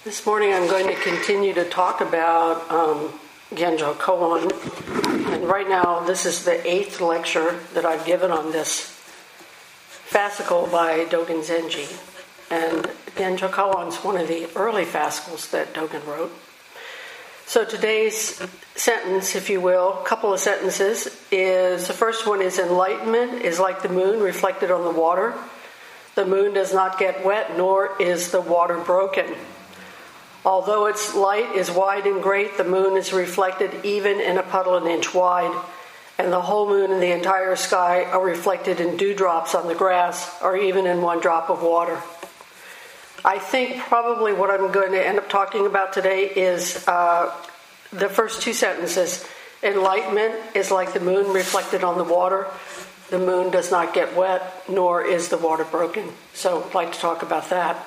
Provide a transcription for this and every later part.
This morning I'm going to continue to talk about Genjo Koan. And right now this is the 8th lecture that I've given on this fascicle by Dogen Zenji. And Genjo Koan is one of the early fascicles that Dogen wrote. So today's sentence, if you will, a couple of sentences, is the first one is enlightenment is like the moon reflected on the water. The moon does not get wet, nor is the water broken. Although its light is wide and great, the moon is reflected even in a puddle an inch wide, and the whole moon and the entire sky are reflected in dewdrops on the grass, or even in one drop of water. I think probably what I'm going to end up talking about today is the first two sentences. Enlightenment is like the moon reflected on the water. The moon does not get wet, nor is the water broken. So I'd like to talk about that.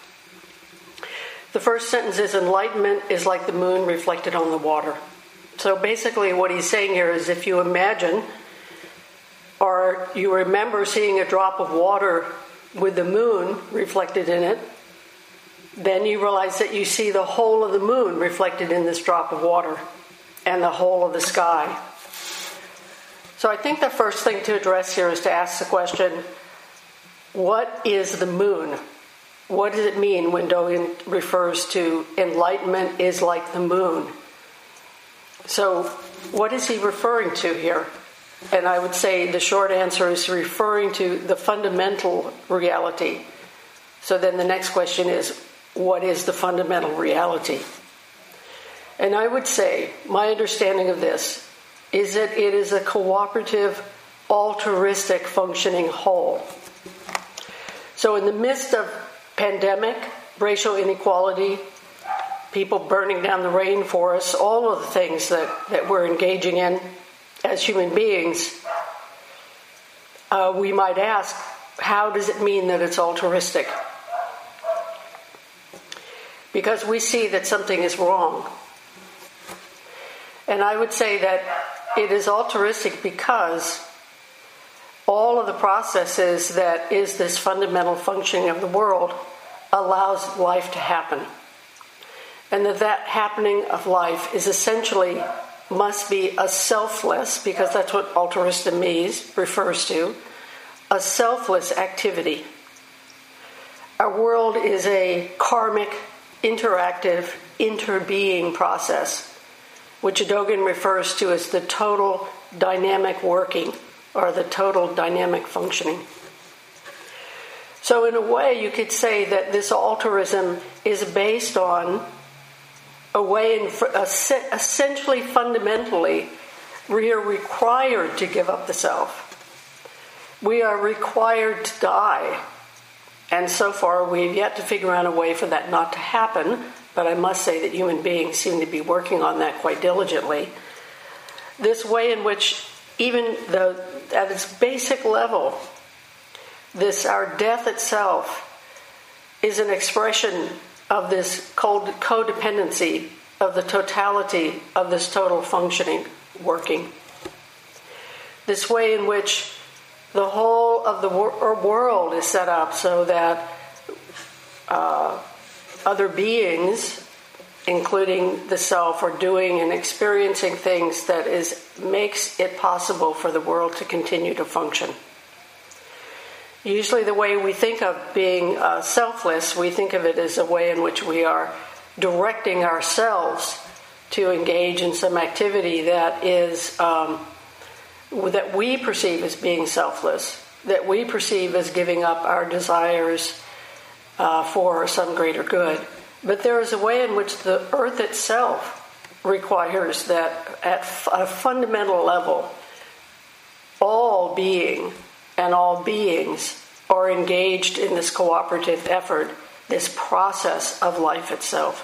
The first sentence is enlightenment is like the moon reflected on the water. So basically what he's saying here is if you imagine or you remember seeing a drop of water with the moon reflected in it, then you realize that you see the whole of the moon reflected in this drop of water and the whole of the sky. So I think the first thing to address here is to ask the question, what is the moon? What does it mean when Dogen refers to enlightenment is like the moon? So what is he referring to here? And I would say the short answer is referring to the fundamental reality. So then the next question is, what is the fundamental reality? And I would say my understanding of this is that it is a cooperative, altruistic functioning whole. So in the midst of pandemic, racial inequality, people burning down the rainforest, all of the things that we're engaging in as human beings, we might ask, how does it mean that it's altruistic? Because we see that something is wrong. And I would say that it is altruistic because all of the processes that is this fundamental functioning of the world allows life to happen. And that happening of life is essentially must be a selfless, because that's what altruism refers to, a selfless activity. Our world is a karmic, interactive, interbeing process, which Dogen refers to as the total dynamic working, or the total dynamic functioning. So in a way, you could say that this altruism is based on a way, essentially fundamentally, we are required to give up the self. We are required to die. And so far, we've yet to figure out a way for that not to happen, but I must say that human beings seem to be working on that quite diligently. This way in which even at its basic level, our death itself is an expression of this codependency of the totality of this total functioning, working. This way in which the whole of the world is set up so that other beings, including the self, are doing and experiencing things that makes it possible for the world to continue to function. Usually the way we think of being selfless, we think of it as a way in which we are directing ourselves to engage in some activity that is that we perceive as being selfless, that we perceive as giving up our desires for some greater good. But there is a way in which the earth itself requires that at a fundamental level, all being and all beings are engaged in this cooperative effort, this process of life itself.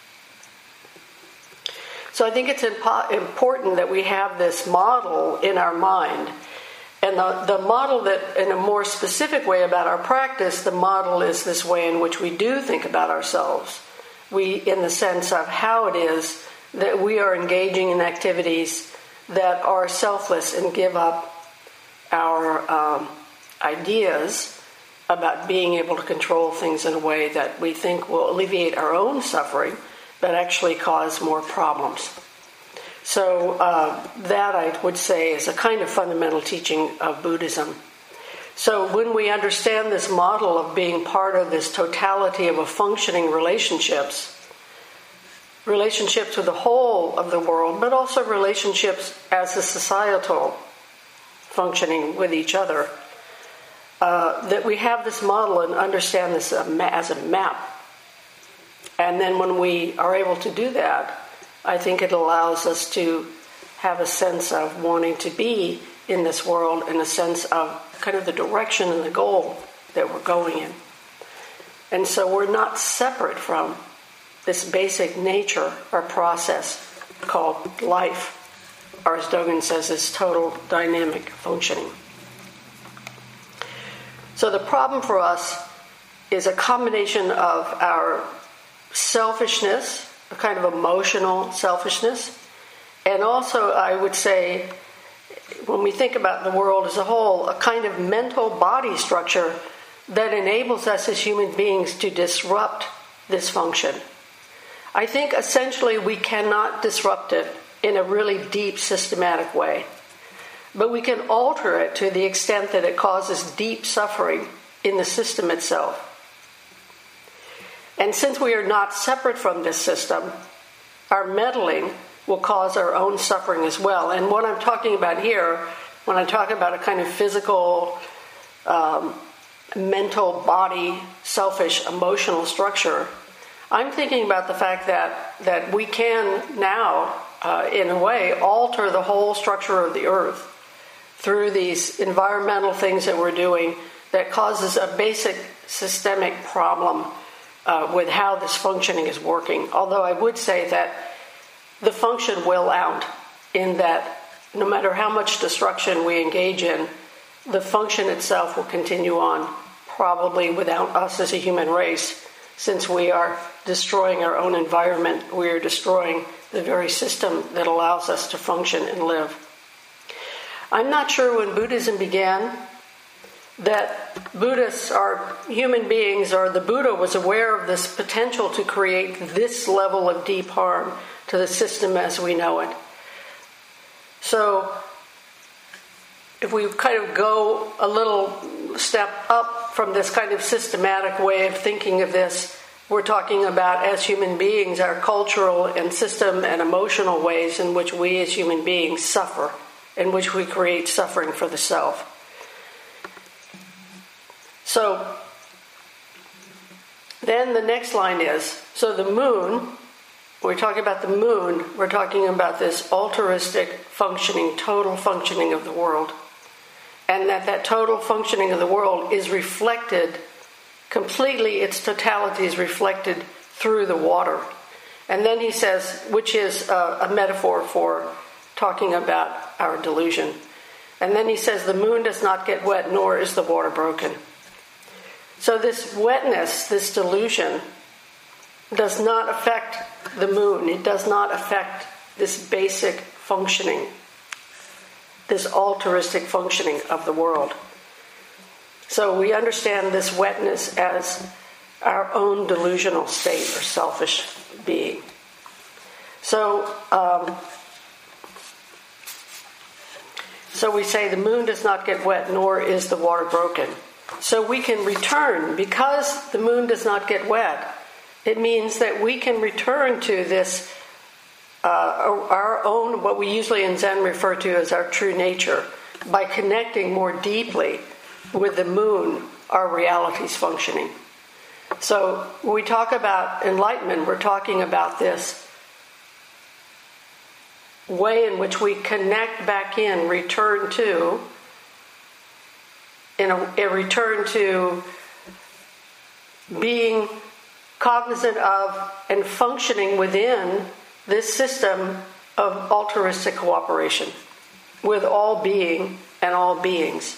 So I think it's important that we have this model in our mind. And the model that, in a more specific way about our practice, the model is this way in which we do think about ourselves. In the sense of how it is that we are engaging in activities that are selfless and give up our ideas about being able to control things in a way that we think will alleviate our own suffering, but actually cause more problems. So that, I would say, is a kind of fundamental teaching of Buddhism. So when we understand this model of being part of this totality of a functioning relationships with the whole of the world, but also relationships as a societal functioning with each other, that we have this model and understand this as a map. And then when we are able to do that, I think it allows us to have a sense of wanting to be in this world, and a sense of kind of the direction and the goal that we're going in. And so we're not separate from this basic nature or process called life, or as Dogen says, this total dynamic functioning. So the problem for us is a combination of our selfishness, a kind of emotional selfishness, and also, I would say, when we think about the world as a whole, a kind of mental body structure that enables us as human beings to disrupt this function. I think essentially we cannot disrupt it in a really deep, systematic way. But we can alter it to the extent that it causes deep suffering in the system itself. And since we are not separate from this system, our meddling will cause our own suffering as well. And what I'm talking about here, when I talk about a kind of physical, mental, body, selfish, emotional structure, I'm thinking about the fact that we can now, in a way, alter the whole structure of the earth through these environmental things that we're doing that causes a basic systemic problem with how this functioning is working. Although I would say that the function will out, in that no matter how much destruction we engage in, the function itself will continue on, probably without us as a human race. Since we are destroying our own environment, we are destroying the very system that allows us to function and live. I'm not sure when Buddhism began that Buddhists are human beings, or the Buddha was aware of this potential to create this level of deep harm to the system as we know it. So if we kind of go a little step up from this kind of systematic way of thinking of this, we're talking about, as human beings, our cultural and system and emotional ways in which we as human beings suffer, in which we create suffering for the self. So then the next line is, so the moon, we're talking about the moon, we're talking about this altruistic functioning, total functioning of the world. And that total functioning of the world is reflected completely, its totality is reflected through the water. And then he says, which is a metaphor for talking about our delusion. And then he says, the moon does not get wet, nor is the water broken. So this wetness, this delusion, does not affect the moon. It does not affect this basic functioning, this altruistic functioning of the world. So we understand this wetness as our own delusional state or selfish being. So we say the moon does not get wet, nor is the water broken. So we can return, because the moon does not get wet, it means that we can return to this, our own, what we usually in Zen refer to as our true nature, by connecting more deeply with the moon, our reality's functioning. So when we talk about enlightenment, we're talking about this way in which we connect back in, return to being cognizant of and functioning within this system of altruistic cooperation with all being and all beings.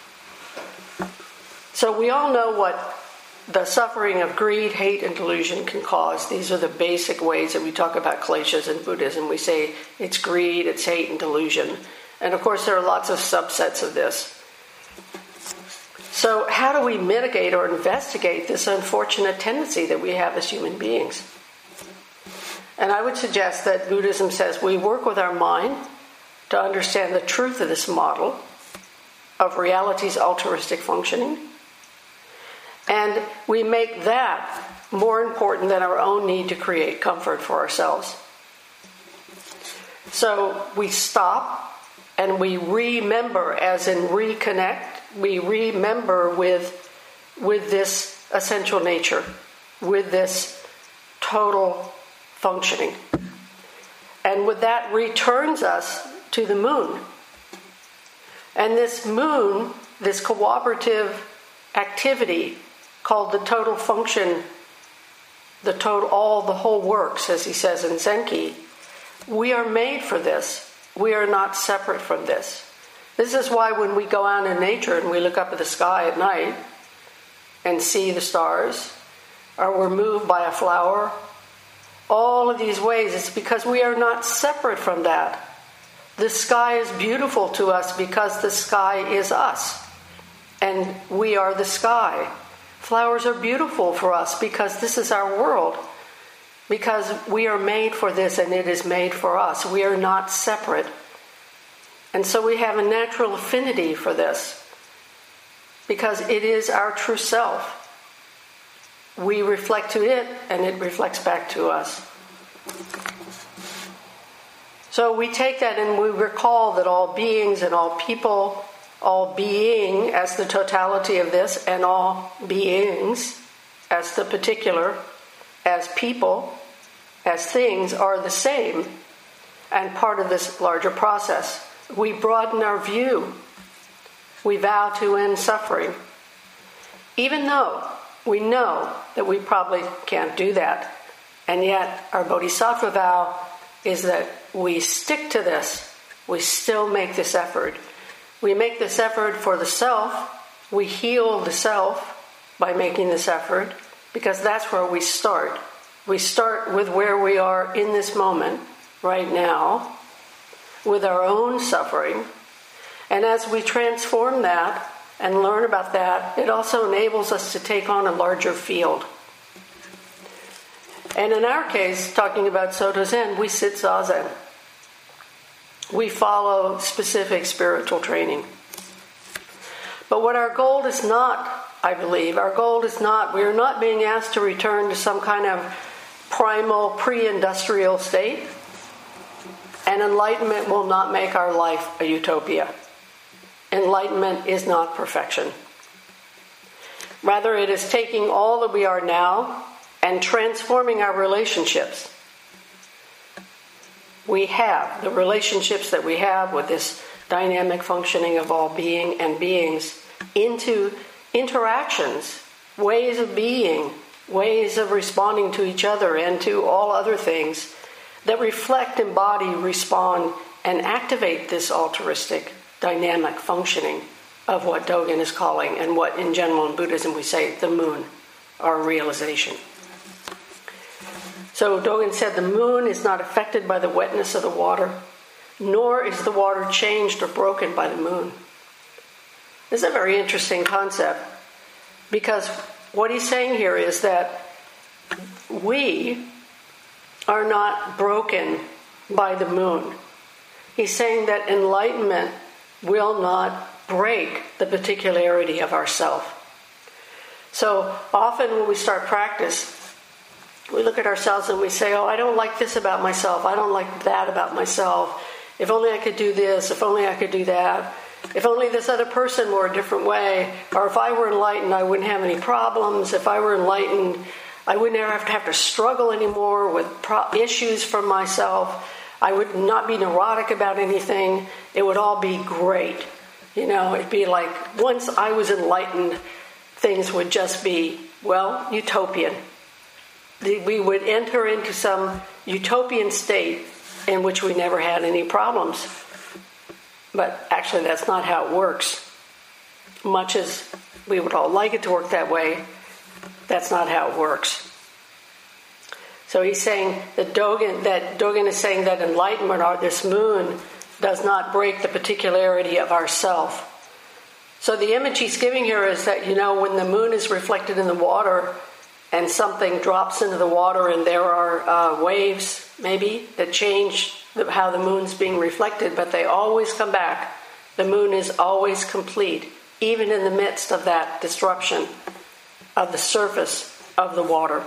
So we all know what the suffering of greed, hate, and delusion can cause. These are the basic ways that we talk about kleshas in Buddhism. We say it's greed, it's hate, and delusion. And of course there are lots of subsets of this. So how do we mitigate or investigate this unfortunate tendency that we have as human beings? And I would suggest that Buddhism says we work with our mind to understand the truth of this model of reality's altruistic functioning. And we make that more important than our own need to create comfort for ourselves. So we stop and we remember, as in reconnect, we remember with this essential nature, with this total functioning. And with that returns us to the moon. And this moon, this cooperative activity called the total function, the whole works, as he says in Zenki, we are made for this. We are not separate from this. This is why when we go out in nature and we look up at the sky at night and see the stars, or we're moved by a flower, all of these ways, it's because we are not separate from that. The sky is beautiful to us because the sky is us, and we are the sky. Flowers are beautiful for us because this is our world, because we are made for this and it is made for us. We are not separate. And so we have a natural affinity for this because it is our true self. We reflect to it and it reflects back to us. So we take that and we recall that all beings and all people, all being as the totality of this, and all beings as the particular, as people, as things, are the same and part of this larger process. We broaden our view. We vow to end suffering, even though we know that we probably can't do that. And yet our bodhisattva vow is that we stick to this. We still make this effort. We make this effort for the self. We heal the self by making this effort, because that's where we start. We start with where we are in this moment, right now, with our own suffering. And as we transform that and learn about that, it also enables us to take on a larger field. And in our case, talking about Soto Zen, we sit Zazen. We follow specific spiritual training. But what our goal is not, I believe, we are not being asked to return to some kind of primal, pre-industrial state. And enlightenment will not make our life a utopia. Enlightenment is not perfection. Rather, it is taking all that we are now and transforming our relationships. We have the relationships that we have with this dynamic functioning of all being and beings into interactions, ways of being, ways of responding to each other and to all other things that reflect, embody, respond, and activate this altruistic, dynamic functioning of what Dogen is calling, and what in general in Buddhism we say, the moon, or realization. So Dogen said the moon is not affected by the wetness of the water, nor is the water changed or broken by the moon. This is a very interesting concept, because what he's saying here is that we are not broken by the moon. He's saying that enlightenment will not break the particularity of ourself. So often when we start practice, we look at ourselves and we say, oh, I don't like this about myself. I don't like that about myself. If only I could do this. If only I could do that. If only this other person were a different way. Or if I were enlightened, I wouldn't have any problems. If I were enlightened, I would never have to struggle anymore with issues for myself. I would not be neurotic about anything. It would all be great. You know, it'd be like once I was enlightened, things would just be, well, utopian. We would enter into some utopian state in which we never had any problems. But actually, that's not how it works. Much as we would all like it to work that way, that's not how it works. So he's saying that Dogen is saying that enlightenment, or this moon, does not break the particularity of ourself. So the image he's giving here is that, when the moon is reflected in the water and something drops into the water and there are waves, maybe, that change how the moon's being reflected, but they always come back. The moon is always complete, even in the midst of that disruption of the surface of the water.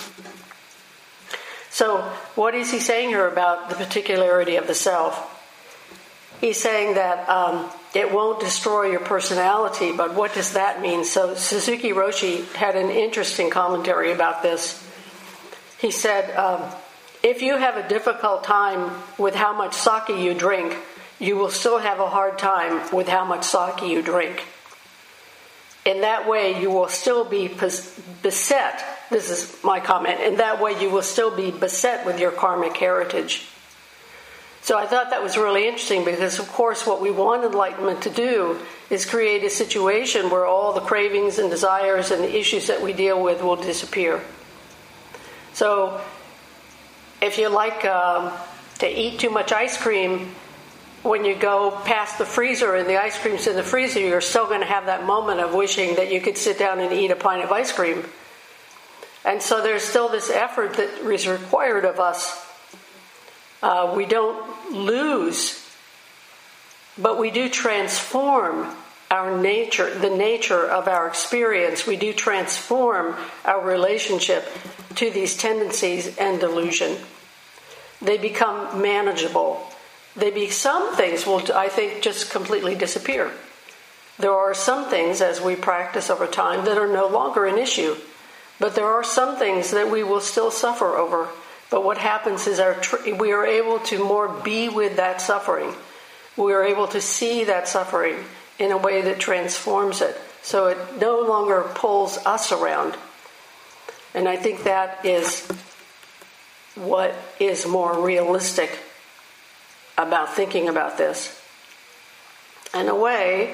So what is he saying here about the particularity of the self? He's saying that it won't destroy your personality, but what does that mean? So Suzuki Roshi had an interesting commentary about this. He said, if you have a difficult time with how much sake you drink, you will still have a hard time with how much sake you drink. In that way, you will still be beset. This is my comment. In that way, you will still be beset with your karmic heritage. So I thought that was really interesting because, of course, what we want enlightenment to do is create a situation where all the cravings and desires and the issues that we deal with will disappear. So if you like to eat too much ice cream, when you go past the freezer and the ice cream's in the freezer, you're still going to have that moment of wishing that you could sit down and eat a pint of ice cream. And so there's still this effort that is required of us. We don't lose, but we do transform our nature, the nature of our experience. We do transform our relationship to these tendencies and delusion. They become manageable. Some things will, I think, just completely disappear. There are some things, as we practice over time, that are no longer an issue. But there are some things that we will still suffer over. But what happens is we are able to more be with that suffering. We are able to see that suffering in a way that transforms it. So it no longer pulls us around. And I think that is what is more realistic about thinking about this. In a way,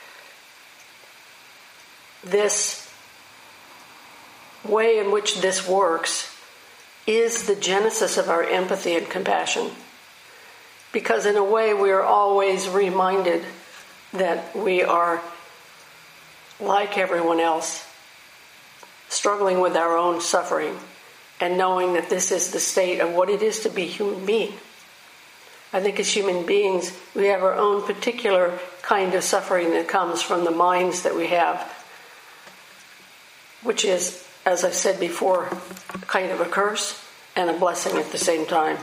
this way in which this works is the genesis of our empathy and compassion. Because in a way we are always reminded that we are like everyone else, struggling with our own suffering, and knowing that this is the state of what it is to be a human being. I think as human beings, we have our own particular kind of suffering that comes from the minds that we have, which is, as I said before, kind of a curse and a blessing at the same time.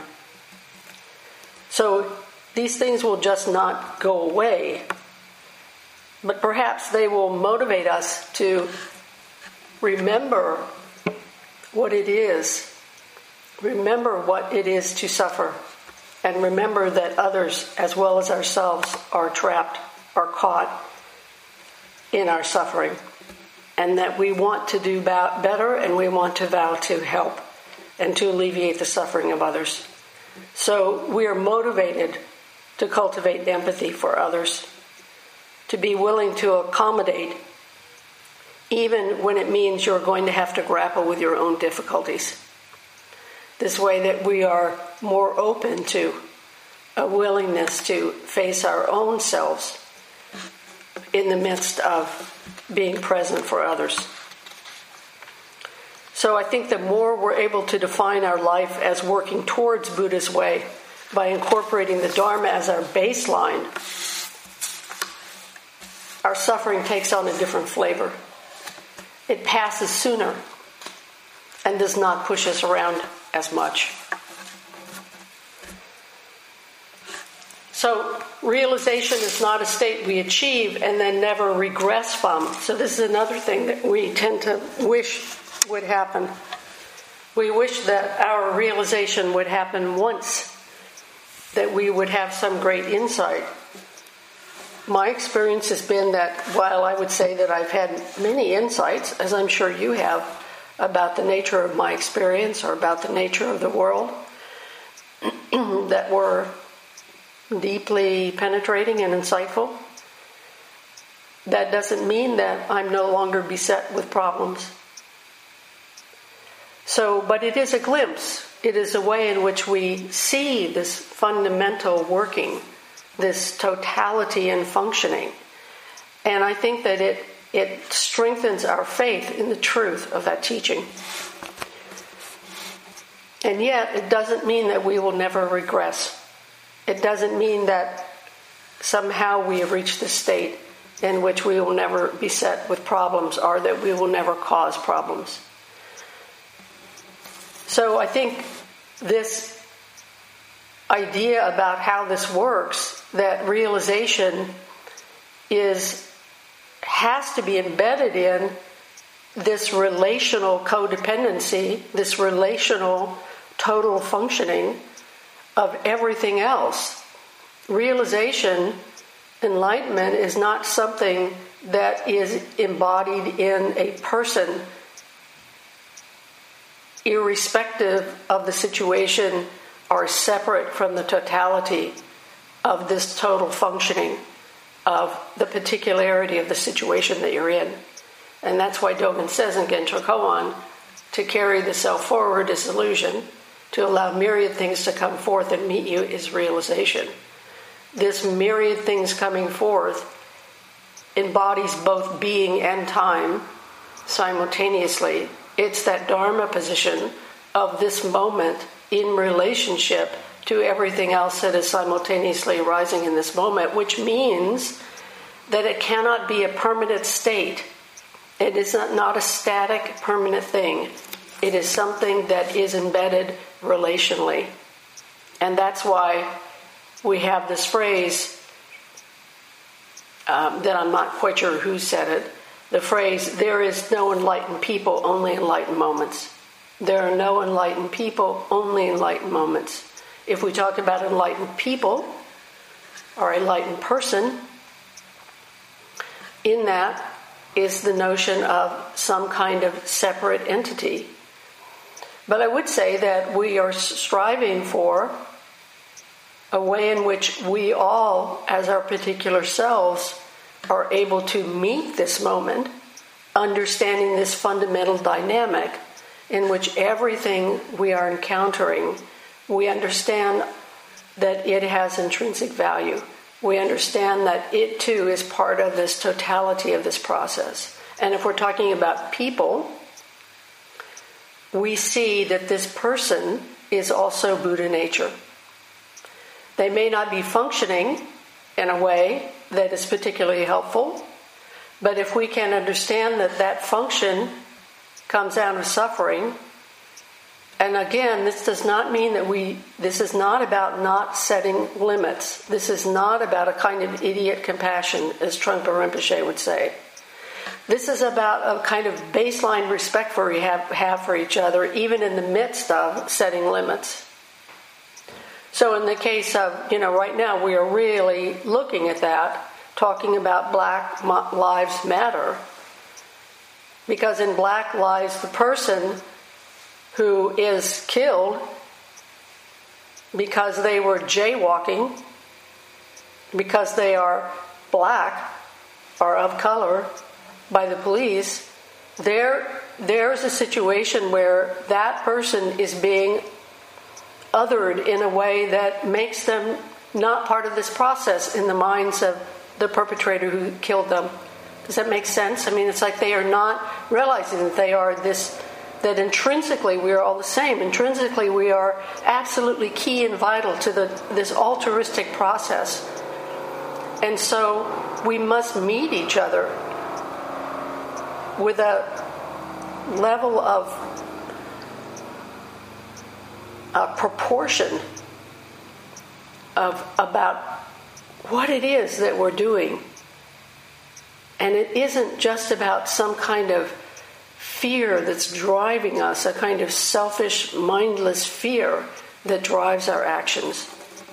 So these things will just not go away, but perhaps they will motivate us to remember what it is, remember what it is to suffer, and remember that others, as well as ourselves, are trapped, are caught in our suffering. And that we want to do better, and we want to vow to help and to alleviate the suffering of others. So we are motivated to cultivate empathy for others, to be willing to accommodate, even when it means you're going to have to grapple with your own difficulties. This way that we are more open to a willingness to face our own selves in the midst of being present for others. So I think the more we're able to define our life as working towards Buddha's way by incorporating the Dharma as our baseline, our suffering takes on a different flavor. It passes sooner and does not push us around as much. So realization is not a state we achieve and then never regress from. So this is another thing that we tend to wish would happen. We wish that our realization would happen once, that we would have some great insight. My experience has been that while I would say that I've had many insights, as I'm sure you have, about the nature of my experience or about the nature of the world that were deeply penetrating and insightful, that doesn't mean that I'm no longer beset with problems. So, but it is a glimpse. It is a way in which we see this fundamental working, this totality and functioning. And I think that it strengthens our faith in the truth of that teaching. And yet, it doesn't mean that we will never regress. It doesn't mean that somehow we have reached the state in which we will never be set with problems or that we will never cause problems. So I think this idea about how this works, that realization has to be embedded in this relational codependency, this relational total functioning of everything else. Realization, enlightenment, is not something that is embodied in a person, irrespective of the situation, or separate from the totality of this total functioning of the particularity of the situation that you're in. And that's why Dogen says in Genjo Koan, to carry the self forward is illusion, to allow myriad things to come forth and meet you is realization. This myriad things coming forth embodies both being and time simultaneously. It's that Dharma position of this moment in relationship to everything else that is simultaneously arising in this moment, which means that it cannot be a permanent state. It is not a static, permanent thing. It is something that is embedded relationally. And that's why we have this phrase that I'm not quite sure who said it. The phrase, there is no enlightened people, only enlightened moments. There are no enlightened people, only enlightened moments. If we talk about enlightened people or enlightened person, in that is the notion of some kind of separate entity. But I would say that we are striving for a way in which we all, as our particular selves, are able to meet this moment, understanding this fundamental dynamic in which everything we are encountering, we understand that it has intrinsic value. We understand that it too is part of this totality of this process. And if we're talking about people, we see that this person is also Buddha nature. They may not be functioning in a way that is particularly helpful, but if we can understand that that function comes out of suffering, and again, this does not mean that this is not about not setting limits. This is not about a kind of idiot compassion, as Trungpa Rinpoche would say. This is about a kind of baseline respect we have for each other, even in the midst of setting limits. So in the case of, right now we are really looking at that, talking about Black Lives Matter. Because in Black Lives, the person who is killed because they were jaywalking, because they are black or of color by the police, there's a situation where that person is being othered in a way that makes them not part of this process in the minds of the perpetrator who killed them. Does that make sense? I mean, it's like they are not realizing that they are this, that intrinsically we are all the same. Intrinsically we are absolutely key and vital to this altruistic process. And so we must meet each other with a level of proportion of about what it is that we're doing. And it isn't just about some kind of fear that's driving us, a kind of selfish, mindless fear that drives our actions.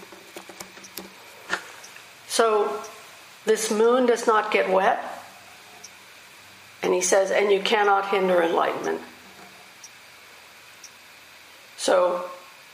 So this moon does not get wet. And he says, and you cannot hinder enlightenment. So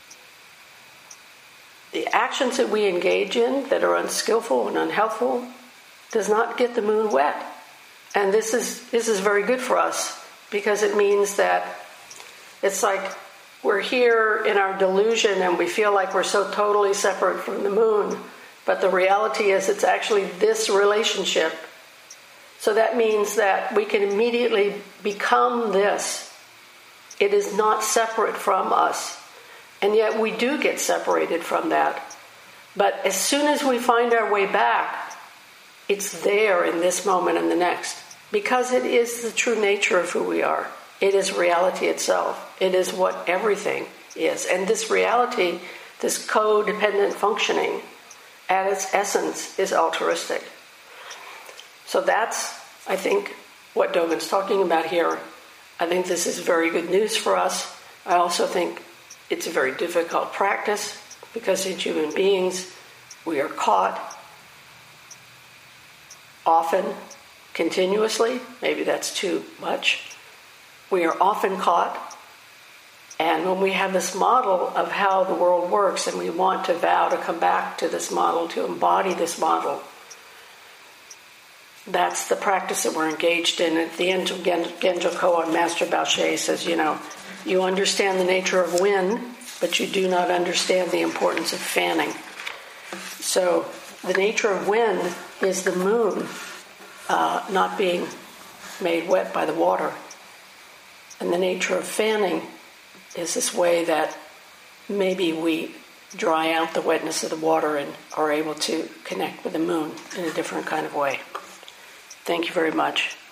the actions that we engage in that are unskillful and unhelpful does not get the moon wet. And this is very good for us, because it means that it's like we're here in our delusion and we feel like we're so totally separate from the moon. But the reality is it's actually this relationship So that means that we can immediately become this. It is not separate from us. And yet we do get separated from that. But as soon as we find our way back, it's there in this moment and the next. Because it is the true nature of who we are. It is reality itself. It is what everything is. And this reality, this codependent functioning, at its essence, is altruistic. So that's, I think, what Dogen's talking about here. I think this is very good news for us. I also think it's a very difficult practice because as human beings, we are caught often, continuously. Maybe that's too much. We are often caught. And when we have this model of how the world works and we want to vow to come back to this model, to embody this model, that's the practice that we're engaged in. At the end of Genjo Koan, Master Baoshe says, you understand the nature of wind, but you do not understand the importance of fanning. So the nature of wind is the moon not being made wet by the water. And the nature of fanning is this way that maybe we dry out the wetness of the water and are able to connect with the moon in a different kind of way. Thank you very much.